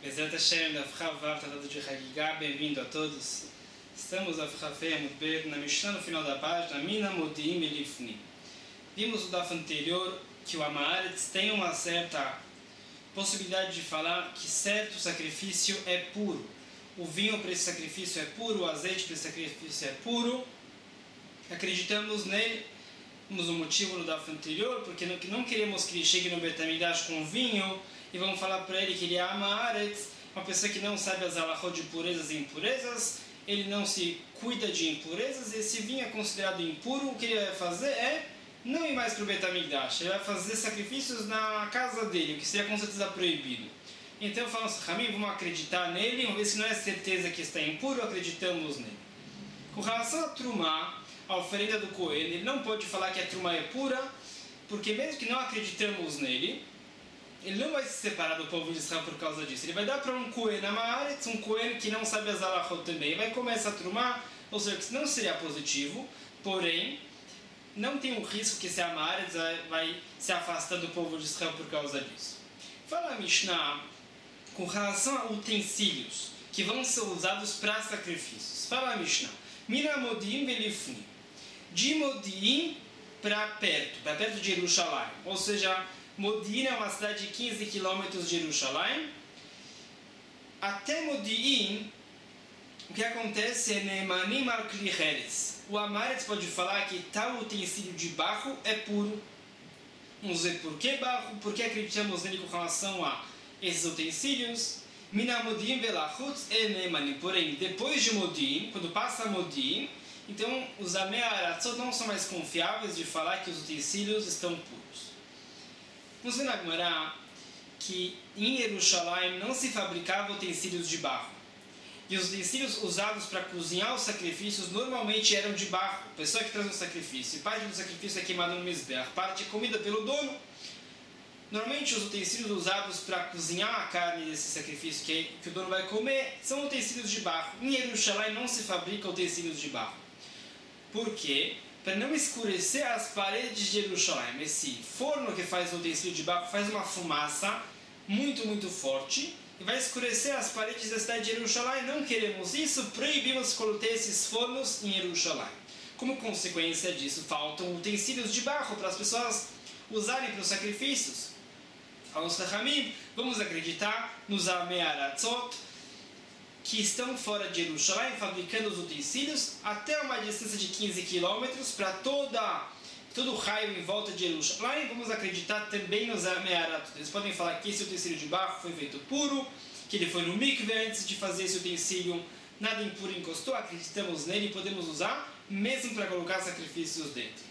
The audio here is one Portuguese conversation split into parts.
Bezerra Hashem, da Fchavav, tratado de Hagigah, bem-vindo a todos. Estamos a Fchavei Amudbet, na Mishnah, no final da página, Mina Modiim Elifni. Vimos no daf anterior que o Amaretz tem uma certa possibilidade de falar que certo sacrifício é puro. O vinho para esse sacrifício é puro, o azeite para esse sacrifício é puro. Acreditamos nele. Temos um motivo no daf anterior, porque não queremos que ele chegue no Beit HaMikdash com vinho e vamos falar para ele que ele é Amaretz, uma pessoa que não sabe as halachot de purezas e impurezas, ele não se cuida de impurezas, e esse vinho é considerado impuro. O que ele vai fazer é não ir mais para o Beit HaMikdash, ele vai fazer sacrifícios na casa dele, o que seria com certeza proibido. Então falamos, Ramim, vamos acreditar nele, vamos ver se não é certeza que está impuro, acreditamos nele. Com relação a Trumá, a oferenda do Cohen, ele não pode falar que a Trumá é pura, porque mesmo que não acreditamos nele, ele não vai se separar do povo de Israel por causa disso. Ele vai dar para um Cohen Amaretz, um Cohen que não sabe as halachot também, vai comer essa Trumá, ou seja, que não seria positivo, porém, não tem um risco que esse Amaretz vai se afastar do povo de Israel por causa disso. Fala a Mishnah com relação a utensílios que vão ser usados para sacrifícios. Fala a Mishnah, Mina Modiim Belifni, de Modiim para perto de Jerusalém, ou seja, Modiim é uma cidade de 15 km de Jerusalém. Até Modiim, o que acontece é Neemanim al Kli Heretz. O Amaretz pode falar que tal utensílio de barro é puro. Vamos ver por que barro, porque acreditamos nele com relação a esses utensílios. Mina Modiim velachutz e Neemanim. Porém, depois de Modiim, quando passa Modiim, então os Amei Aratzot não são mais confiáveis de falar que os utensílios estão puros. Vamos ver na Gemara que em Jerusalém não se fabricava utensílios de barro. E os utensílios usados para cozinhar os sacrifícios normalmente eram de barro. A pessoa que traz um sacrifício, e parte do sacrifício é queimada no Mizbeach, parte é comida pelo dono. Normalmente os utensílios usados para cozinhar a carne desse sacrifício que o dono vai comer são utensílios de barro. Em Jerusalém não se fabrica utensílios de barro. Por quê? Para não escurecer as paredes de Jerusalém. Esse forno que faz o utensílio de barro faz uma fumaça muito forte e vai escurecer as paredes da cidade de Jerusalém. Não queremos isso, proibimos colocar esses fornos em Jerusalém. Como consequência disso, faltam utensílios de barro para as pessoas usarem para os sacrifícios. Falamos para Ramim, vamos acreditar nos Amei Aratzot, que estão fora de Jerusalém, fabricando os utensílios até uma distância de 15 km para todo o raio em volta de Jerusalém. Vamos acreditar também nos Amei Aratzot. Eles podem falar que esse utensílio de barro foi feito puro, que ele foi no mikve antes de fazer esse utensílio, nada impuro encostou, acreditamos nele e podemos usar mesmo para colocar sacrifícios dentro.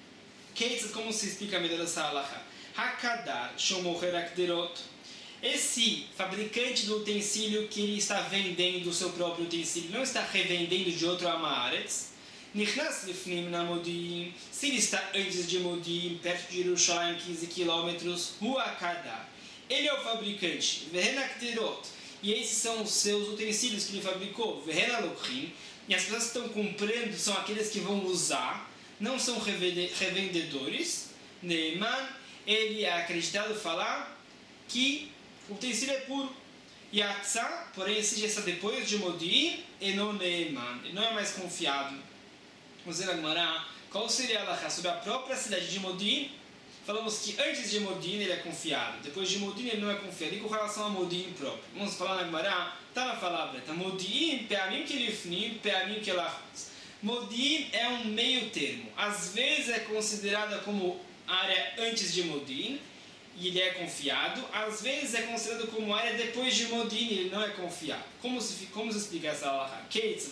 Como se explica melhor essa halakha? Hakadar shomocher akderot. Esse fabricante do utensílio que ele está vendendo o seu próprio utensílio, não está revendendo de outro Amaretz. Nichnas lifnim na Modiim. Se ele está antes de Modiim, perto de Jerusalém, 15 km, Huakadar. Ele é o fabricante. Vehen akderot. E esses são os seus utensílios que ele fabricou. Vehen alokrim. E as pessoas que estão comprando são aqueles que vão usar, não são revendedores. Neiman, ele é acreditado falar que o utensílio é puro. Yatzá, porém, esse já está depois de Modiim, e não Neiman, não é mais confiado. Vamos ver na Gemara, qual seria a halakha sobre a própria cidade de Modiim? Falamos que antes de Modiim ele é confiado, depois de Modiim ele não é confiado, e com relação a Modiim próprio. Vamos falar na Gemara, está na palavra, tá? Modiim, pe'amim kelifnim, pe'amim kelachutz. Modiim é um meio termo, às vezes é considerada como área antes de Modiim, e ele é confiado, às vezes é considerado como área depois de Modiim, ele não é confiado. Como se explica essa halakha?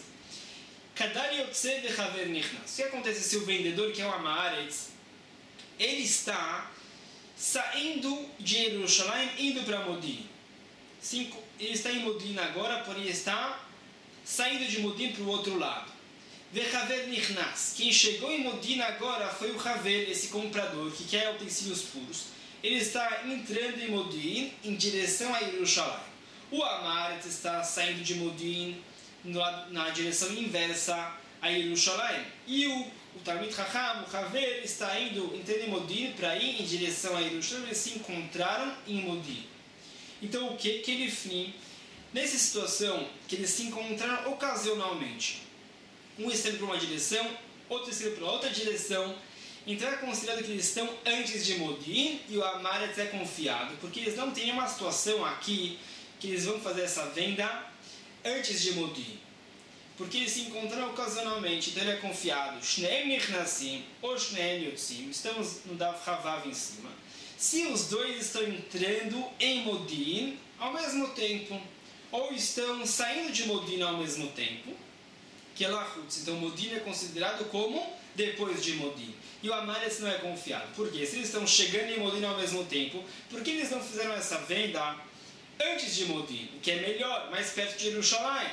Kadar yotze vechaver nichnas. O que acontece se o vendedor, que é o Amaretz, ele está saindo de Jerusalém, indo para Modiim. Ele está em Modiim agora, porém está saindo de Modiim para o outro lado. Vechaver nichnas. Quem chegou em Modiim agora foi o Haver, esse comprador, que quer utensílios puros. Ele está entrando em Modiim em direção a Jerusalém. O Amaretz está saindo de Modiim na direção inversa a Jerusalém. E o Talmid Chacham, o Haver, está entrando em Modiim para ir em direção a Jerusalém. Eles se encontraram em Modiim. Então o que? Kelifnim, Nessa situação, que eles se encontraram ocasionalmente, um está indo para uma direção, outro está indo para outra direção, então é considerado que eles estão antes de Modin e o Amaretz é confiado, porque eles não têm uma situação aqui que eles vão fazer essa venda antes de Modin, porque eles se encontraram ocasionalmente, então ele é confiado. Shneem Nichnasim ou Shneem Yotzim, estamos no Dav Havav em cima. Se os dois estão entrando em Modin ao mesmo tempo, ou estão saindo de Modin ao mesmo tempo, que é Lachutz, então Modin é considerado como depois de Modin. E o Amaretz não é confiado. Por quê? Se eles estão chegando em Modin ao mesmo tempo, por que eles não fizeram essa venda antes de Modin? O que é melhor, mais perto de Yerushalayim.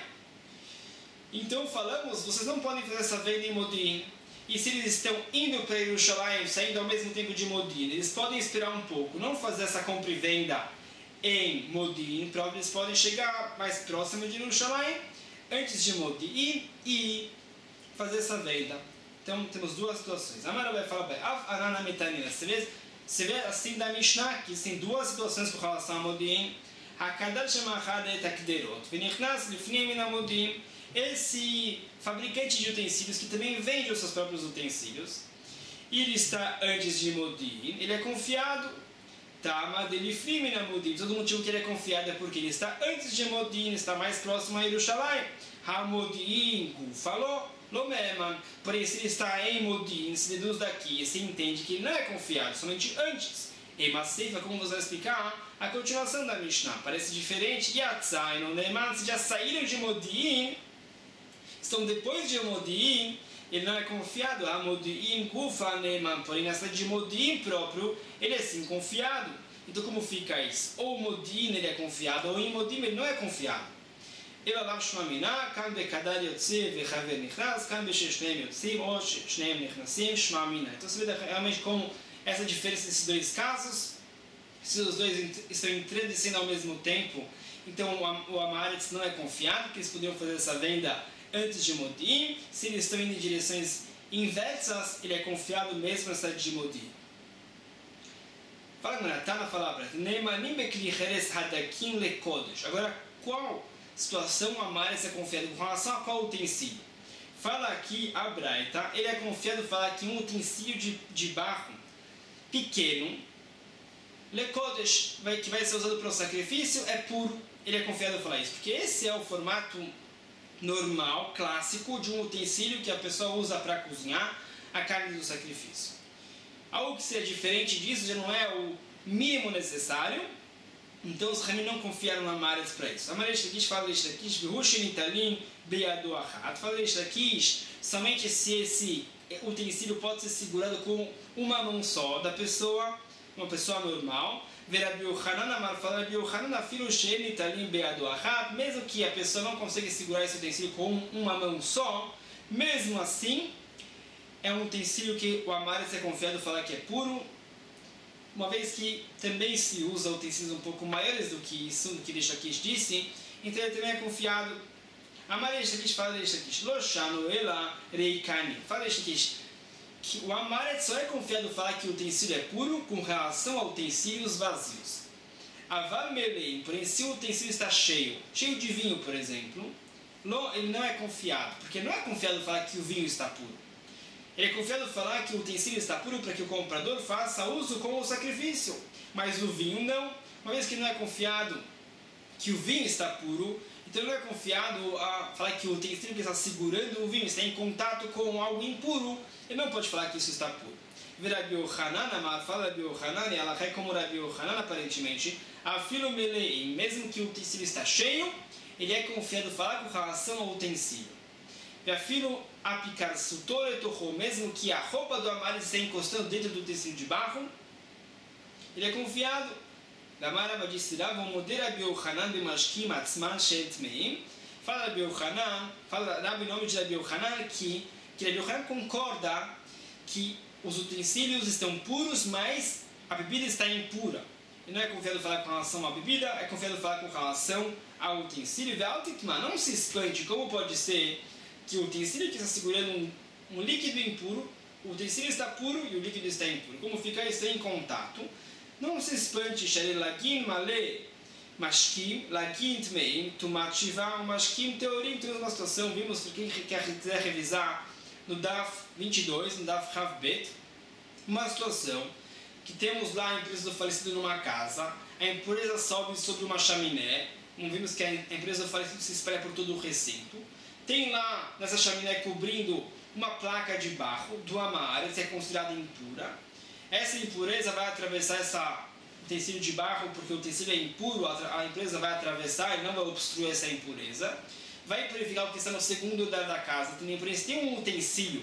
Então falamos, vocês não podem fazer essa venda em Modin. E se eles estão indo para Yerushalayim, saindo ao mesmo tempo de Modin, eles podem esperar um pouco, não fazer essa compra e venda em Modin, eles podem chegar mais próximo de Yerushalayim antes de Modin e fazer essa venda. Então temos duas situações. Amara vai falar bem, Arana Metanina. Você vê assim da Mishnah que tem duas situações com relação a Modin. Hakadar Shemachad et Akderot. Venichnas Lifnim min Modin. Esse fabricante de utensílios que também vende os seus próprios utensílios, e ele está antes de Modin, ele é confiado. Tama delifnim min Modin. Todo motivo que ele é confiado é porque ele está antes de Modin, está mais próximo a Yerushalayim. Ha-Modin falou. Lomeman, porém se ele está em Modin, se deduz daqui, se entende que ele não é confiado, somente antes. E Maseifa, como você vai explicar, a continuação da Mishnah parece diferente. Yatzai, no Neman, se já saíram de Modin, estão depois de Modin, ele não é confiado. A Modin Gufa Neman, porém nessa de Modin próprio, ele é sim confiado. Então como fica isso? Ou Modin ele é confiado, ou em Modin ele não é confiado. Ele lá Shmamina, kan bekadar yotzi vechaver nichnas, kan besheshneim yotzim, ou shneim nichnasim, Shmamina. Então você vê realmente como essa diferença desses dois casos, se os dois estão entrando e saindo ao mesmo tempo, então o Amaretz não é confiado, porque eles poderiam fazer essa venda antes de Modin. Se eles estão indo em direções inversas, ele é confiado mesmo nessa de Modin. Fala, Gmará, tá na palavra. Neimanim bekli cheres hadakim lekodesh. Agora, qual situação o Amaretz é confiado com relação a qual utensílio? Fala aqui a Braita, ele é confiado, fala que um utensílio de barro pequeno, lekodesh, que vai ser usado para o sacrifício, é puro. Ele é confiado a falar isso, porque esse é o formato normal, clássico, de um utensílio que a pessoa usa para cozinhar a carne do sacrifício. Algo que seja diferente disso já não é o mínimo necessário. Então os Ramim não confiaram na Amaretz para isso. Amaretz Lakish fala Reish Lakish, V'hushin Italim Beyado Achat. Fala Reish Lakish, somente se esse utensílio pode ser segurado com uma mão só da pessoa, uma pessoa normal. Verabi Yochanan Amar, fala Rabi Yochanan, Afilo Shein Italim Beyado Achat, mesmo que a pessoa não consiga segurar esse utensílio com uma mão só, mesmo assim, é um utensílio que o Amaretz é confiado falar que é puro, uma vez que também se usa utensílios um pouco maiores do que isso, do que Reish Lakish disse, então ele também é confiado. Amar Reish Lakish fala Reish Lakish, Lo shanu ela reikani. Fala Reish Lakish que o Amaretz só é confiado falar que o utensílio é puro com relação a utensílios vazios. Avar melei, porém se o utensílio está cheio de vinho, por exemplo, ele não é confiado, porque não é confiado falar que o vinho está puro. Ele é confiado falar que o utensílio está puro para que o comprador faça uso com o sacrifício. Mas o vinho não. Uma vez que não é confiado que o vinho está puro, então não é confiado a falar que o utensílio que está segurando o vinho está em contato com algo impuro. Ele não pode falar que isso está puro. Rabi Yochanan, fala Rabi Yochanan, e ela é como Rabi Yochanan aparentemente, afilo melei, mesmo que o utensílio está cheio, ele é confiado falar com relação ao utensílio. E afilo apicar sutor e torrou, mesmo que a roupa do Amaretz esteja encostando dentro do tecido de barro, ele é confiado. Gamarava disse, vão moder Rabi Yochanan b'mashkim atzman she'etmeim. Fala Rabi Yochanan, fala Rabi em nome de Rabi Yochanan, que Rabi Yochanan concorda que os utensílios estão puros, mas a bebida está impura. Ele não é confiado falar com relação à bebida, é confiado falar com relação ao utensílio. Não se espante, como pode ser que o utensílio que está segurando um líquido impuro, o utensílio está puro e o líquido está impuro. Como fica isso em contato? Não se espante, Mashkim, Lagint Meim, Tumativá, Mashkim, Teorim, temos uma situação, vimos, para quem quiser revisar, no DAF 22, no DAF Rav Bet, uma situação que temos lá a empresa do falecido numa casa, a impureza sobe sobre uma chaminé, vimos que a empresa do falecido se espalha por todo o recinto, tem lá nessa chaminé cobrindo uma placa de barro do Amar, que é considerada impura. Essa impureza vai atravessar esse utensílio de barro, porque o utensílio é impuro, a empresa vai atravessar e não vai obstruir essa impureza. Vai purificar o que está no segundo andar da casa. Tem um utensílio,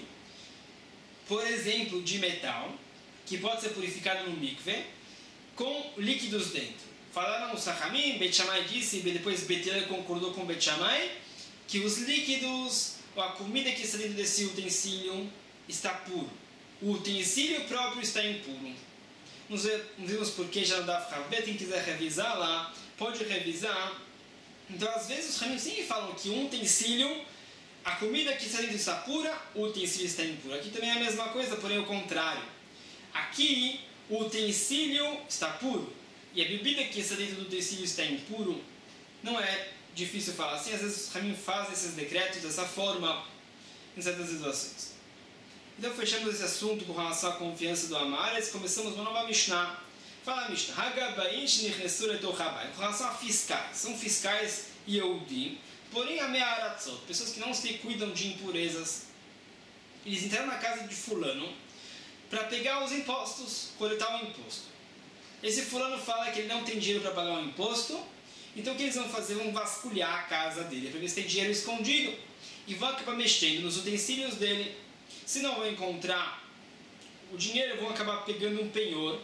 por exemplo, de metal, que pode ser purificado no mikve, com líquidos dentro. Falaram os Chachamim, Bet Shammai disse, e depois Bet Hillel concordou com Bet Shammai, que os líquidos, ou a comida que está dentro desse utensílio, está puro. O utensílio próprio está impuro. Não vimos porque já não dá para ver, quem quiser revisar lá, pode revisar. Então, às vezes, os Chachamim sempre falam que um utensílio, a comida que está dentro está pura, o utensílio está impuro. Aqui também é a mesma coisa, porém o contrário. Aqui, o utensílio está puro, e a bebida que está dentro do utensílio está impuro. Não é difícil falar assim, às vezes os Chachamim fazem esses decretos dessa forma, em certas situações. Então, fechamos esse assunto com relação à confiança do Amares, começamos uma nova Mishnah. Fala a Mishnah, Hagabain shnichnesu letoch habayit, com relação a fiscais, são fiscais Yehudim, porém a me'aratzot, pessoas que não se cuidam de impurezas, eles entraram na casa de fulano para pegar os impostos, coletar o imposto. Esse fulano fala que ele não tem dinheiro para pagar o imposto, então o que eles vão fazer? Vão vasculhar a casa dele, para ver se tem dinheiro escondido, e vão acabar mexendo nos utensílios dele. Se não vão encontrar o dinheiro, vão acabar pegando um penhor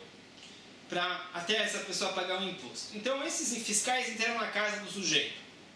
para até essa pessoa pagar o imposto. Então esses fiscais entraram na casa do sujeito.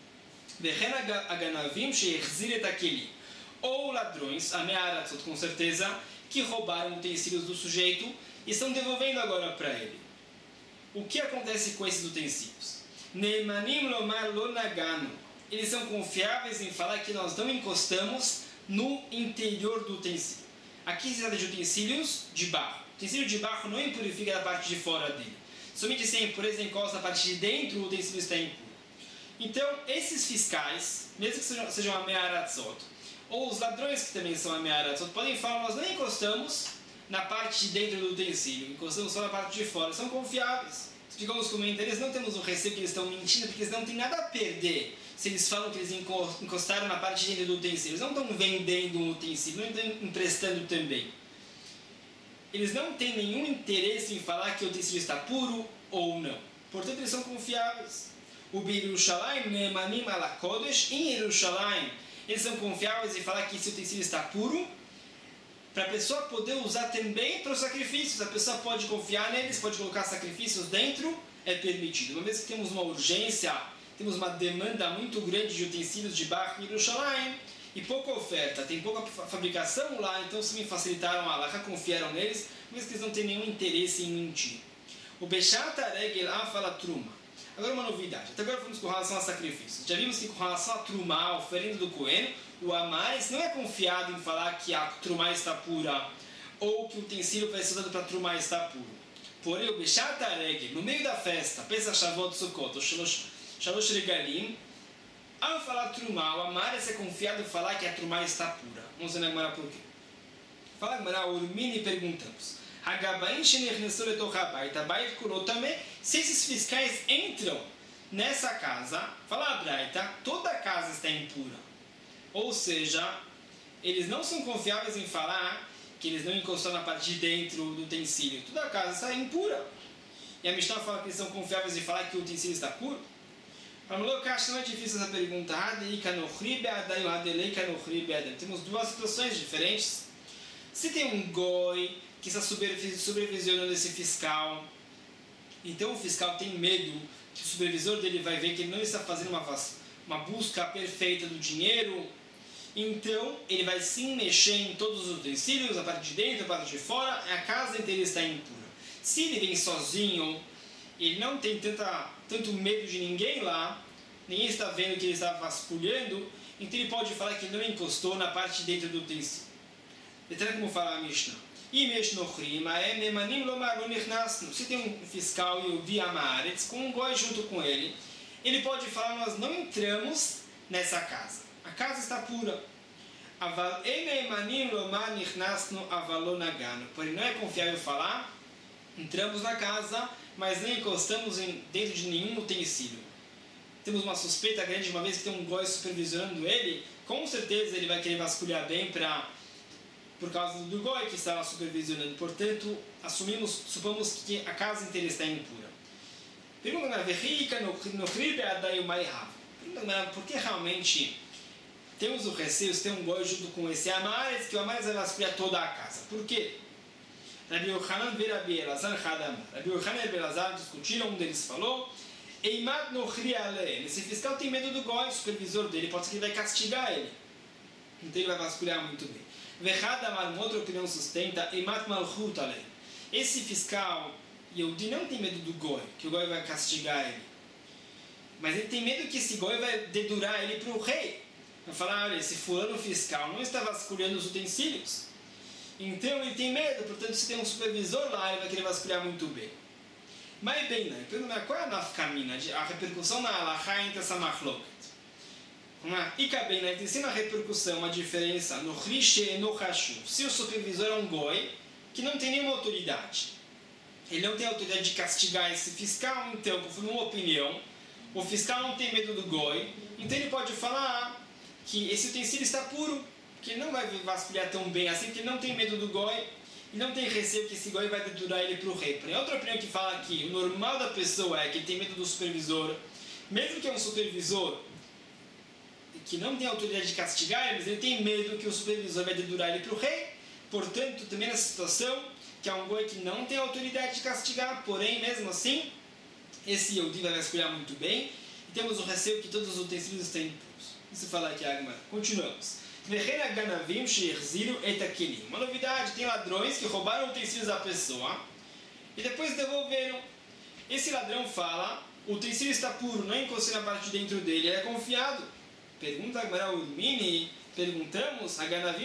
Ou ladrões, a me'aratzot, com certeza, que roubaram utensílios do sujeito e estão devolvendo agora para ele. O que acontece com esses utensílios? Neimanim lomar lo nagano. Eles são confiáveis em falar que nós não encostamos no interior do utensílio. Aqui se trata de utensílios de barro. O utensílio de barro não impurifica a parte de fora dele. Somente se a impureza encosta a parte de dentro, o utensílio está impuro. Então, esses fiscais, mesmo que sejam a me'aratzot, ou os ladrões que também são a me'aratzot, podem falar, nós não encostamos na parte de dentro do utensílio, encostamos só na parte de fora. São confiáveis. Explicamos como eles não temos o receio que eles estão mentindo, porque eles não têm nada a perder. Se eles falam que eles encostaram na parte de dentro do utensílio, eles não estão vendendo um utensílio, não estão emprestando também. Eles não têm nenhum interesse em falar que o utensílio está puro ou não. Portanto, eles são confiáveis. O Birushalayim Ne'emanim ala Kodesh, em Yerushalayim, eles são confiáveis em falar que esse utensílio está puro, para a pessoa poder usar também para os sacrifícios. A pessoa pode confiar neles, pode colocar sacrifícios dentro, é permitido. Uma vez que temos uma urgência, temos uma demanda muito grande de utensílios de barro em Yerushalayim, e pouca oferta, tem pouca fabricação lá, então se me facilitaram a Halakha, confiaram neles, mas que eles não têm nenhum interesse em mentir. O Beshat Regel Afala Truma. Agora uma novidade, até agora fomos com relação a sacrifícios. Já vimos que com relação a Truma, a oferenda do Cohen, o Amares não é confiado em falar que a Truma está pura, ou que o utensílio para ser usado para Truma está puro. Porém, o Beshat Regel, no meio da festa, Pesach Shavuot Sukkot, Shalosh Regalim, ao falar Trumá, o Amares é confiado em falar que a Trumá está pura. Vamos ver na Gemara por quê. Fala Gemara, Urmini, perguntamos. Hagabain shenichnesu letoch habayit, habayit kulot tameh. Se esses fiscais entram nessa casa, fala a Braita, toda a casa está impura. Ou seja, eles não são confiáveis em falar que eles não encostaram na parte de dentro do utensílio. Toda a casa está impura. E a Mishnah fala que eles são confiáveis em falar que o utensílio está puro. Acho que não é difícil essa pergunta. Temos duas situações diferentes. Se tem um goi que está supervisionando esse fiscal, então o fiscal tem medo que o supervisor dele vai ver que ele não está fazendo uma busca perfeita do dinheiro, então ele vai sim mexer em todos os utensílios, a parte de dentro, a parte de fora, a casa inteira está impura. Se ele vem sozinho, ele não tem tanto medo de ninguém lá, ninguém está vendo que ele está vasculhando, então ele pode falar que ele não encostou na parte de dentro do utensílio. Detalhe como fala a Mishnah. Se tem um fiscal Yehudi Amaretz com um goi junto com ele, ele pode falar: nós não entramos nessa casa. A casa está pura. Porém, não é confiável falar: entramos na casa, mas não encostamos dentro de nenhum utensílio. Temos uma suspeita grande, uma vez que tem um goi supervisionando ele, com certeza ele vai querer vasculhar bem por causa do goi que estava supervisionando. Portanto, supomos que a casa inteira está impura. Pergunta na por que realmente temos o receio se tem um goi junto com esse Amaretz, que o Amaretz vai vasculhar toda a casa? Por quê? Rabi Yochanan e Rabi Elazar Rabi Yochanan e Rabi Elazar discutiram, um deles falou: esse fiscal tem medo do goi, o supervisor dele, pode ser que ele vai castigar ele. Então ele vai vasculhar muito bem. Uma outra opinião sustenta: esse fiscal Yehudi não tem medo do goi, que o goi vai castigar ele. Mas ele tem medo que esse goi vai dedurar ele para o rei. Vai falar: olha, esse fulano fiscal não está vasculhando os utensílios. Então ele tem medo, portanto, se tem um supervisor lá, ele vai querer vasculhar muito bem. Mas bem, né? Qual é a nafkamina, a repercussão na halakha entre essa machloket? Tem uma repercussão, uma diferença no rishe e no hashuv. Se o supervisor é um goi que não tem nenhuma autoridade, ele não tem autoridade de castigar esse fiscal, então, conforme uma opinião, o fiscal não tem medo do goi, então ele pode falar que esse utensílio está puro, que ele não vai vasculhar tão bem assim, porque ele não tem medo do goi e não tem receio que esse goi vai dedurar ele para o rei. Porém, outra opinião que fala que o normal da pessoa é que ele tem medo do supervisor, mesmo que é um supervisor que não tem autoridade de castigar ele, mas ele tem medo que o supervisor vai dedurar ele para o rei. Portanto, também nessa situação, que é um goi que não tem autoridade de castigar, porém, mesmo assim, esse Yehudi vai vasculhar muito bem, e temos o receio que todos os utensílios estão impuros. Isso fala aqui a Agmará. Continuamos. Uma novidade: tem ladrões que roubaram utensílios da pessoa e depois devolveram. Esse ladrão fala: o utensílio está puro, não encostei na parte de dentro dele, ele é confiado. Pergunta agora o Mini, perguntamos: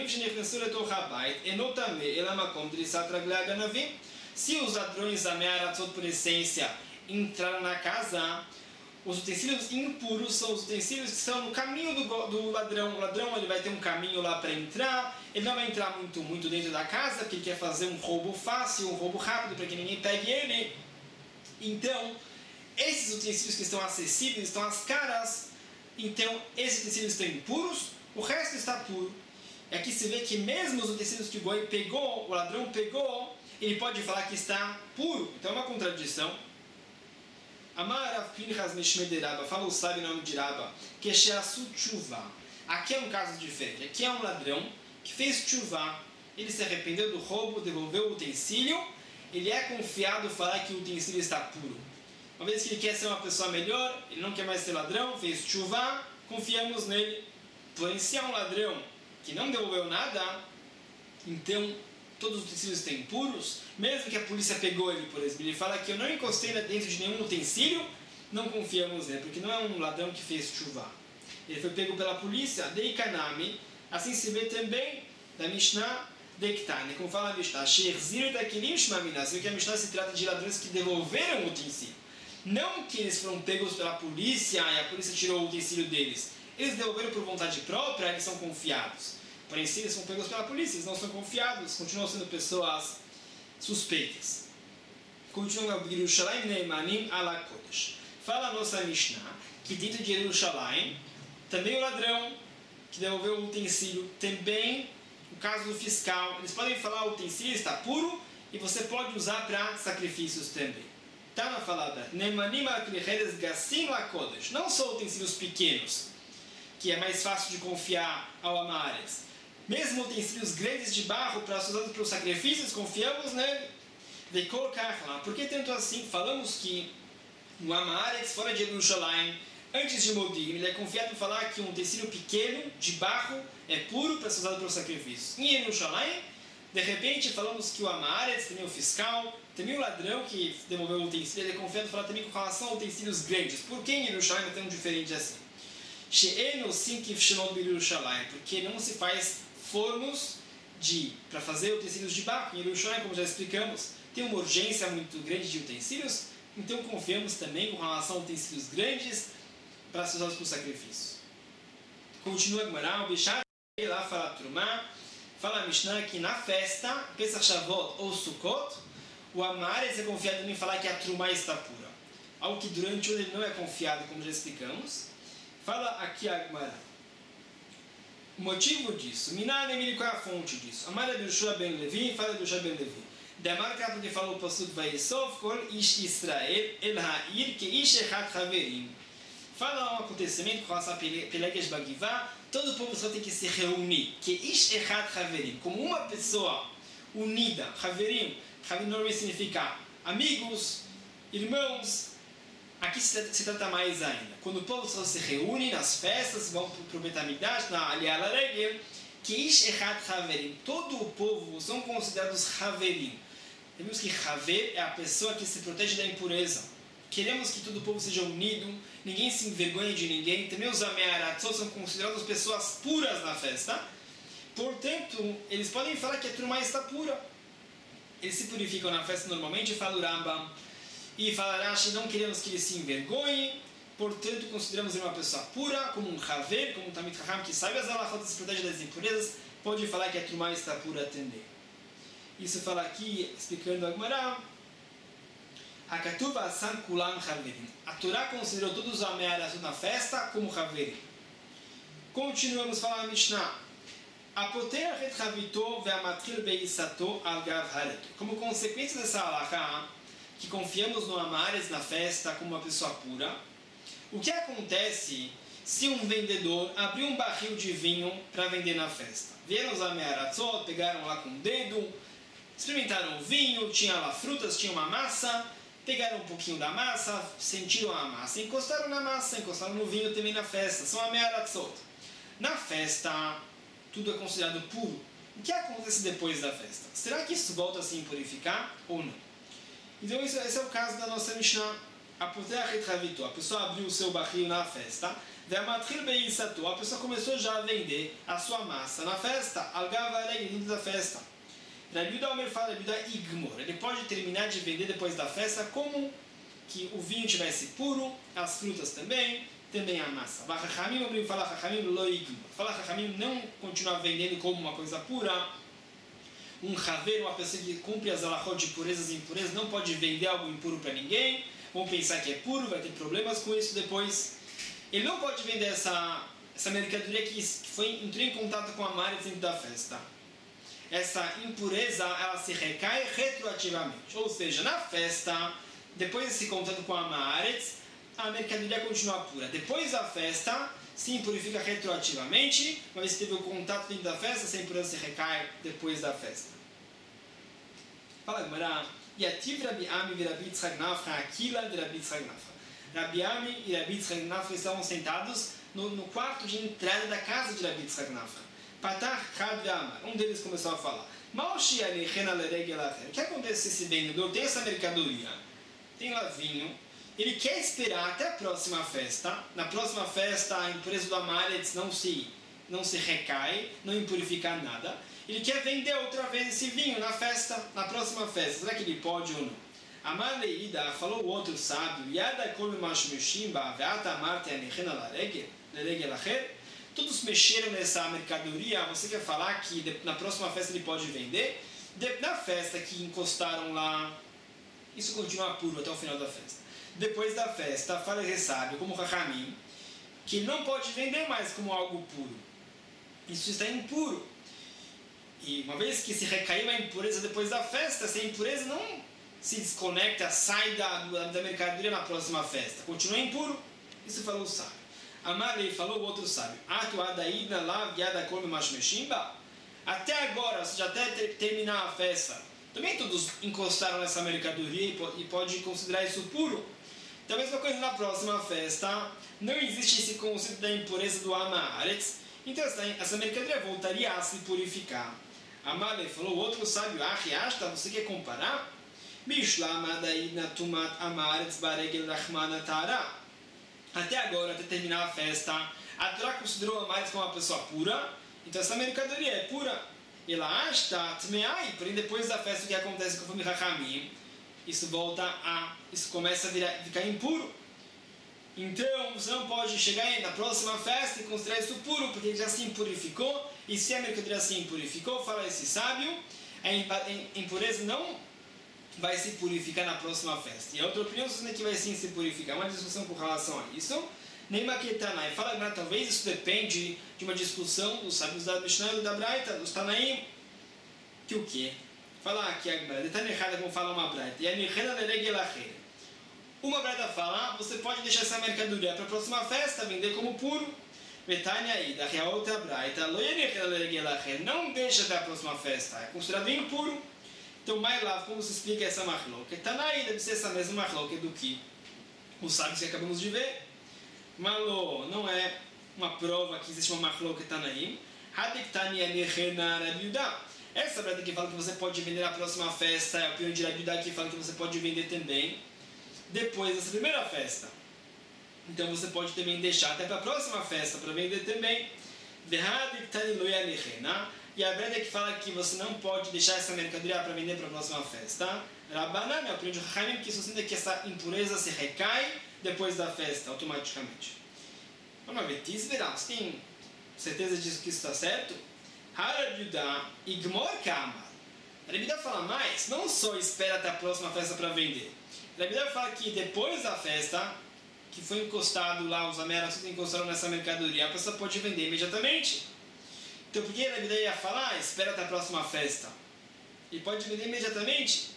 se os ladrões da Me'aratzot por essência entraram na casa, os utensílios impuros são os utensílios que estão no caminho do ladrão. O ladrão ele vai ter um caminho lá para entrar, ele não vai entrar muito dentro da casa, porque ele quer fazer um roubo fácil, um roubo rápido, para que ninguém pegue ele. Então, esses utensílios que estão acessíveis estão às caras. Então, esses utensílios estão impuros, o resto está puro. E aqui se vê que mesmo os utensílios que o goi pegou, o ladrão pegou, ele pode falar que está puro. Então é uma contradição. Amar Rav Pinchas Mishmei Rabba, fala o sábio em nome de Rabba, que she'asu tshuva. Aqui é um caso diferente. Aqui é um ladrão que fez tshuva, ele se arrependeu do roubo, devolveu o utensílio, ele é confiado falar que o utensílio está puro. Uma vez que ele quer ser uma pessoa melhor, ele não quer mais ser ladrão, fez tshuva, confiamos nele. Porém, se é um ladrão que não devolveu nada, então todos os utensílios estão impuros, mesmo que a polícia pegou ele, por exemplo. Ele fala que eu não encostei dentro de nenhum utensílio, não confiamos nele, porque não é um ladrão que fez tshuva. Ele foi pego pela polícia, deikanami, assim se vê também da Mishnah Dektane, como fala a Mishnah, She'echziru dakilim shmamina, se vê que a Mishnah se trata de ladrões que devolveram o utensílio. Não que eles foram pegos pela polícia e a polícia tirou o utensílio deles. Eles devolveram por vontade própria, eles são confiados. Porém, se eles são pegos pela polícia, eles não são confiados, continuam sendo pessoas suspeitas. Continuam a Yerushalayim Neimanim ala Kodesh. Fala a nossa Mishnah que dentro de Yerushalayim, também o ladrão que devolveu o utensílio, também o caso do fiscal, eles podem falar o utensílio está puro e você pode usar para sacrifícios também. Está na falada, Neimanim ala Gassim la Kodesh. Não só utensílios pequenos, que é mais fácil de confiar ao Amaretz. Mesmo utensílios grandes de barro para ser usados para os sacrifícios, confiamos nele. Por que tanto assim? Falamos que no Amaretz, fora de Yerushalayim, antes de Modim, ele é confiado em falar que um utensílio pequeno de barro é puro para ser usado para os sacrifícios. Em Yerushalayim, de repente, falamos que o Amaretz, também o fiscal, também o ladrão que devolveu o utensílio, ele é confiado em falar também com relação a utensílios grandes. Por que em Yerushalayim é tão diferente assim? Porque não se faz fornos para fazer utensílios de barro. Em Yerushalayim, como já explicamos, tem uma urgência muito grande de utensílios, então confiamos também com relação a utensílios grandes para ser usados para o sacrifício. Continua a Gemara, o Bishar lá fala Trumá, fala a Mishnah que na festa, Pesach Shavuot ou Sukkot, o Amaretz é confiado em falar que a Trumá está pura. Algo que durante o ano ele não é confiado, como já explicamos. Fala aqui a Gemara. O motivo disso, Minanem, qual é a fonte disso? Amar de Yoshua ben Levi, fala de Yoshua ben Levi. Demar que falou o Pasuk Vayesov, Kol Ish Israel, El Ha'ir, que Ish Echad Haverim. Fala um acontecimento com a Peleges Bagivá, todo o povo só tem que se reunir, que Ish Echad Haverim, como uma pessoa unida. Haverim, Haverim normalmente significa amigos, irmãos. Aqui se trata mais ainda. Quando o povo só se reúne nas festas, vão para o Bet HaMikdash, na Aliyah Laregel, que Ish Echad Haverim, todo o povo são considerados Haverim. Temos que Haver é a pessoa que se protege da impureza. Queremos que todo o povo seja unido, ninguém se envergonhe de ninguém. Também os Amearatzot são considerados pessoas puras na festa. Portanto, eles podem falar que a turma está pura. Eles se purificam na festa normalmente, fala o Rambam. E fala Rashi, não queremos que eles se envergonhem. Portanto, consideramos ele uma pessoa pura, como um Haver, como um Tamid Chacham, que sabe as alachot e se protege das impurezas. Pode falar que a turma está pura também. Isso fala aqui, explicando a Gemara. Hakatuv asan kulam haverim. A Torá considerou todos os ameaçados na festa como haverim. Continuamos a falar a Mishnah. Apoter et chavito ve'amatril beisato al gav hareto. Como consequência dessa halakha, que confiamos no Amaretz na festa como uma pessoa pura, o que acontece se um vendedor abriu um barril de vinho para vender na festa? Vieram os amearatzot, pegaram lá com o dedo, experimentaram o vinho, tinha lá frutas, tinha uma massa, pegaram um pouquinho da massa, sentiram a massa, encostaram na massa, encostaram no vinho também na festa. São amearatzot. Na festa, tudo é considerado puro. O que acontece depois da festa? Será que isso volta a se impurificar ou não? Então esse é o caso da nossa Mishnah. A pessoa abriu o seu barril na festa. A pessoa começou já a vender a sua massa na festa. Dentro da festa. Rabiuda Omer fala, Rabiuda Igmor. Ele pode terminar de vender depois da festa como que o vinho estivesse puro, as frutas também a massa. Fala Chachamim não continuar vendendo como uma coisa pura. Um Haver, uma pessoa que cumpre as alachot de purezas e impurezas, não pode vender algo impuro para ninguém. Vão pensar que é puro, vai ter problemas com isso depois. Ele não pode vender essa mercadoria que entrou em contato com a Amaretz dentro da festa. Essa impureza, ela se recai retroativamente. Ou seja, na festa, depois desse contato com a Amaretz, a mercadoria continua pura. Depois da festa, se impurifica retroativamente, mas se teve o contato dentro da festa, essa impureza se recai depois da festa. Fala, Gemara. Yativ Rabi Ami e Rabi Yitzchak Nafra, Akila de Rabi Yitzchak Nafra. Rabi Ami e Rabi Yitzchak Nafra estavam sentados no quarto de entrada da casa de Rabi Yitzchak Nafra. Patach Chad Ve'amar. Um deles começou a falar. Malshi Alechena Leregel Acher. O que acontece se esse vendedor tem essa mercadoria? Tem lá vinho. Ele quer esperar até a próxima festa. Na próxima festa, a impureza do Amaretz não se recai, não impurifica nada. Ele quer vender outra vez esse vinho na festa, na próxima festa. Será que ele pode ou não? Amar Leida, falou o outro sábio, Yada Kol Mashmeshimba, Veata Marte Anechena Leregel Acher. Todos mexeram nessa mercadoria. Você quer falar que na próxima festa ele pode vender? Na festa que encostaram lá, isso continua puro até o final da festa. Depois da festa, fala esse sábio, como Chachamim, que ele não pode vender mais como algo puro. Isso está impuro. E uma vez que se recaiu a impureza depois da festa, essa impureza não se desconecta, sai da mercadoria na próxima festa. Continua impuro. Isso falou o sábio. Amarei falou o outro sábio. Até agora, ou seja, até terminar a festa, também todos encostaram nessa mercadoria e pode considerar isso puro. Então a mesma coisa na próxima festa, não existe esse conceito da impureza do Amaretz, então essa mercadoria voltaria a se purificar. Amarei falou o outro sábio, você quer comparar? Até agora, até terminar a festa, a Torá considerou a Amaretz como uma pessoa pura, então essa mercadoria é pura. ela ashta tmeai, porém depois da festa o que acontece com o Fumi Hachamim, isso começa a ficar impuro. Então você não pode chegar na próxima festa e considerar isso puro, porque ele já se impurificou, e se a mercadoria se impurificou, fala esse sábio, a impureza não vai se purificar na próxima festa. E a outra opinião é que vai sim se purificar. Uma discussão com relação a isso. Nem Maquetanai. Fala que talvez isso depende de uma discussão dos sábios da Mishnah e da Braita, dos Tanaim. Que o quê? Fala aqui a Gemara. Detalhe errado como fala uma Braita. E a Nechena Neregelachera. Uma Braita fala, você pode deixar essa mercadoria para a próxima festa, vender como puro. Betânia aí, da real outra Braita. Não deixa até a próxima festa. É considerado impuro. Então, mais lá, como se explica essa machloca? Tanaí deve ser essa mesma machloca do que os sábios que acabamos de ver. Malô, não é uma prova que existe uma machloca Tanaim. Hadektani Anechena Rabiudá. Essa breta que fala que você pode vender na próxima festa, é a opinião de Rabiudá que fala que você pode vender também depois dessa primeira festa. Então você pode também deixar até para a próxima festa para vender também. Hadektani Loyanechena. E a breta que fala que você não pode deixar essa mercadoria para vender para a próxima festa. Rabanan é a opinião de Hachamim que sustenta que essa impureza se recai depois da festa, automaticamente. Vamos ver, Tisverá, você tem certeza disso que isso está certo? Harabiudá Igmor Kama. Rabiudá fala mais, não só espera até a próxima festa para vender. Rabiudá fala que depois da festa, que foi encostado lá, os ameratos encostaram nessa mercadoria, a pessoa pode vender imediatamente. Então por que Rabiudá ia falar, espera até a próxima festa? E pode vender imediatamente?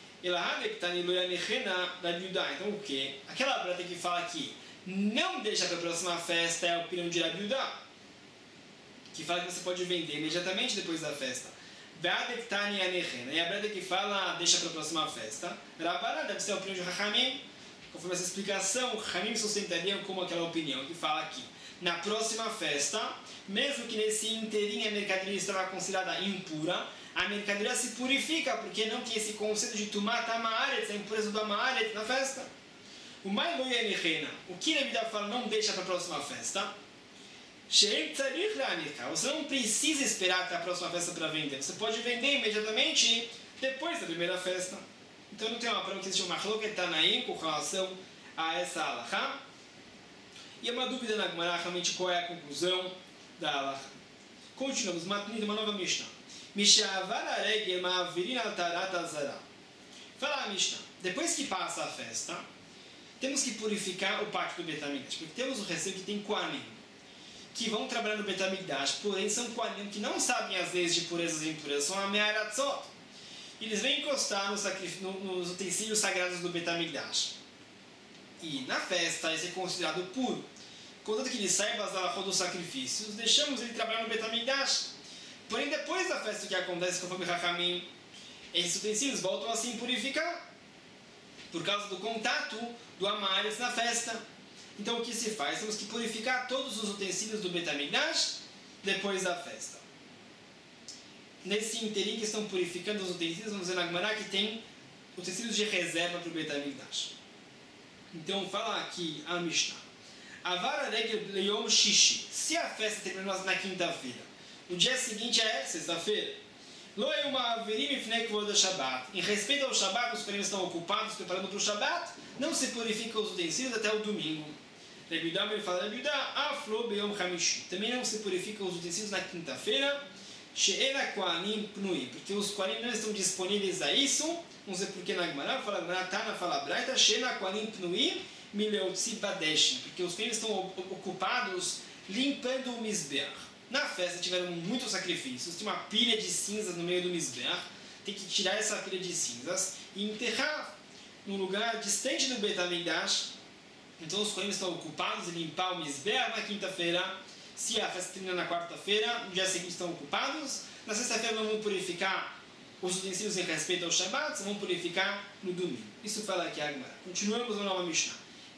Então o que? Aquela breta que fala que não deixa para a próxima festa é a opinião de Rabiudá, que fala que você pode vender imediatamente depois da festa. E a breta que fala deixa para a próxima festa, Rabanan deve ser a opinião de Hachamim. Conforme essa explicação, Hachamim sustentariam como aquela opinião que fala que na próxima festa, mesmo que nesse inteirinho a mercadoria estava considerada impura, a mercadoria se purifica, porque não tem esse conceito de Tumat Amaretz, a impureza do Amaretz na festa. O Mailoy Anechena, o que a Bíblia fala não deixa para a próxima festa. Você não precisa esperar até a próxima festa para vender. Você pode vender imediatamente depois da primeira festa. Então não tem uma prova que existe uma machloket Tanaim com relação a essa halakha. E é uma dúvida na Gemara, realmente qual é a conclusão da halakha. Continuamos, matnida, uma nova Mishnah. Fala a Mishnah, depois que passa a festa, temos que purificar o pátio do Beit HaMikdash, porque temos o receio que tem Kohanim, que vão trabalhar no Beit HaMikdash, porém são Kohanim que não sabem as leis de purezas e impurezas, são a Me'aratzot. Eles vêm encostar nos utensílios sagrados do Beit HaMikdash. E na festa esse é considerado puro. Contanto que ele saiba as halachot dos sacrifícios, deixamos ele trabalhar no Beit HaMikdash. Porém, depois da festa, o que acontece com o Fumi Hachamim? Esses utensílios voltam a se purificar por causa do contato do Amaretz na festa. Então, o que se faz? Temos que purificar todos os utensílios do Beit HaMikdash depois da festa. Nesse inteirinho que estão purificando os utensílios, vamos ver na Gemara que tem utensílios de reserva para o Beit HaMikdash. Então, fala aqui a Mishnah. Avara regel leyom shishi. Se a festa terminou na quinta-feira, o dia seguinte é sexta-feira. Em respeito ao Shabbat, os corinhos estão ocupados preparando para o Shabbat, não se purificam os utensílios até o domingo. Ele fala, também não se purificam os utensílios na quinta-feira, porque os Kohanim não estão disponíveis a isso. Vamos ver por que na Gemara fala Braita, porque os corinhos estão ocupados limpando o Mizbeach. Na festa tiveram muitos sacrifícios, tem uma pilha de cinzas no meio do Mizbeach, tem que tirar essa pilha de cinzas e enterrar num lugar distante do Beit HaMikdash. Então os corinhos estão ocupados em limpar o Mizbeach na quinta-feira. Se a festa termina na quarta-feira, no dia seguinte estão ocupados. Na sexta-feira não vão purificar os utensílios em respeito ao Shabbat, vão purificar no domingo. Isso fala aqui a Gemara. Continuamos na nova Mishnah.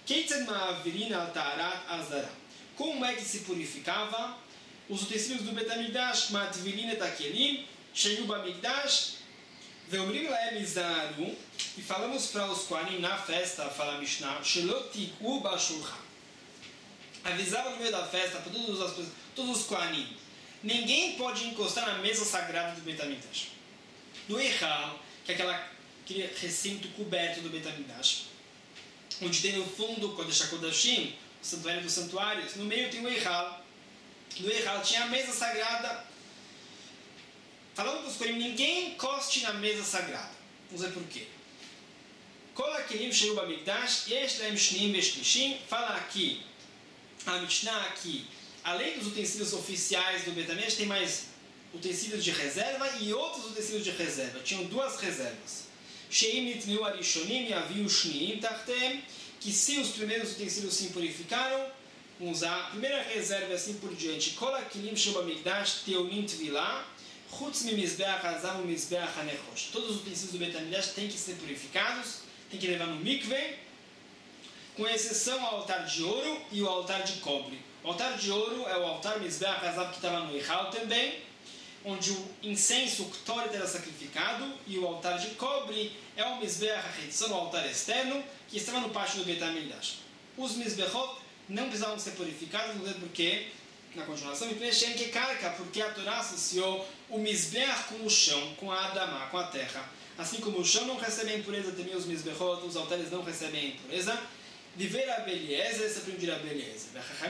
Como é que se purificava os utensílios do Beit HaMikdash? Matvilin et hakelim, sheyu b'mikdash, ve'omrim lahem izaru. E falamos para os Kohanim na festa, fala a Mishnah, shelot tik'u b'shulchan. Avisava no meio da festa para todos os Kohanim ninguém pode encostar na mesa sagrada do Beit HaMikdash. No Eichal, que é aquele recinto coberto do Beit HaMikdash, onde tem no fundo o Kodesh HaKodashim, o santuário dos santuários, no meio tem o Eichal. No Eichal tinha a mesa sagrada. Falando para os Korim, ninguém encoste na mesa sagrada. Vamos ver por quê. Kol HaKelim Shehu BaMikdash Yesh Lahem Shneim Veshlishim. Fala aqui, a Mishnah aqui, além dos utensílios oficiais do Beit HaMikdash, tem mais utensílios de reserva e outros utensílios de reserva. Tinham duas reservas. Sheim Nitmeu Arishonim Yaviu Shneim Tartem. Que se os primeiros utensílios se impurificaram, vamos usar a primeira reserva e assim por diante. Kol HaKelim Shehu BaMikdash Teolim Tvilah. Chutz mimizbeach hazav umizbeach hanechosh. Todos os utensílios do Beit HaMikdash têm que ser purificados, tem que levar no mikveh, com exceção ao altar de ouro e o altar de cobre. O altar de ouro é o altar mizbeach hazav que estava no Eichal também, onde o incenso, o ktoret, era sacrificado, e o altar de cobre é o mizbeach hachitzon, o altar externo, que estava no pátio do Beit HaMikdash. Os mizbechot não precisavam ser purificados, não sei porquê. Na continuação, porque a Torá associou o Mizbeach com o chão, com a Adamá, com a terra. Assim como o chão não recebe a impureza, também os Mizbechot, os altares não recebem a impureza. Viver a beleza, esse aprende a beleza.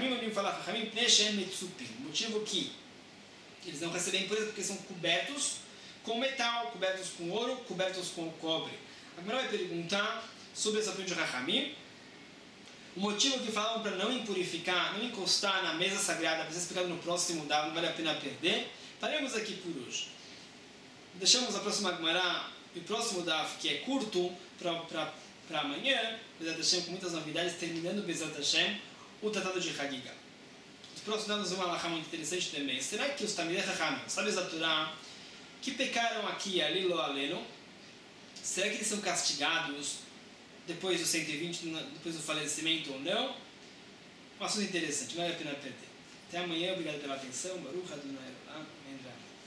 O motivo que eles não recebem a impureza porque são cobertos com metal, cobertos com ouro, cobertos com cobre. Agora vai perguntar sobre esse aprende Rachamim. O motivo que falam para não impurificar, não encostar na mesa sagrada, para ser explicado no próximo Daf, não vale a pena perder. Paremos aqui por hoje. Deixamos a próxima Gemara e o próximo Daf, que é curto, para amanhã, Bezat Hashem, com muitas novidades, terminando Bezat Hashem, o Tratado de Hagigah. Os próximos Daf vão uma alahá muito interessante também. Será que os Talmidei Chachamim, sábios da Torá, que pecaram aqui, ali lo aleno, será que eles são castigados depois do 120, depois do falecimento ou não? Um assunto interessante, não vale a pena perder. Até amanhã, obrigado pela atenção. Baruch Adonai.